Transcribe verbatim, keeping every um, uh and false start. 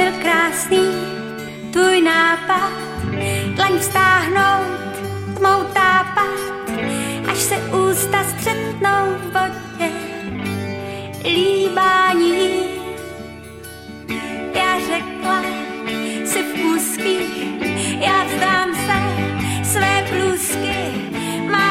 byl krásný tvůj nápad, dlaň vztáhnout, tmou tápat, až se ústa střetnou v vodě, líbání. Já řekla si v úzkých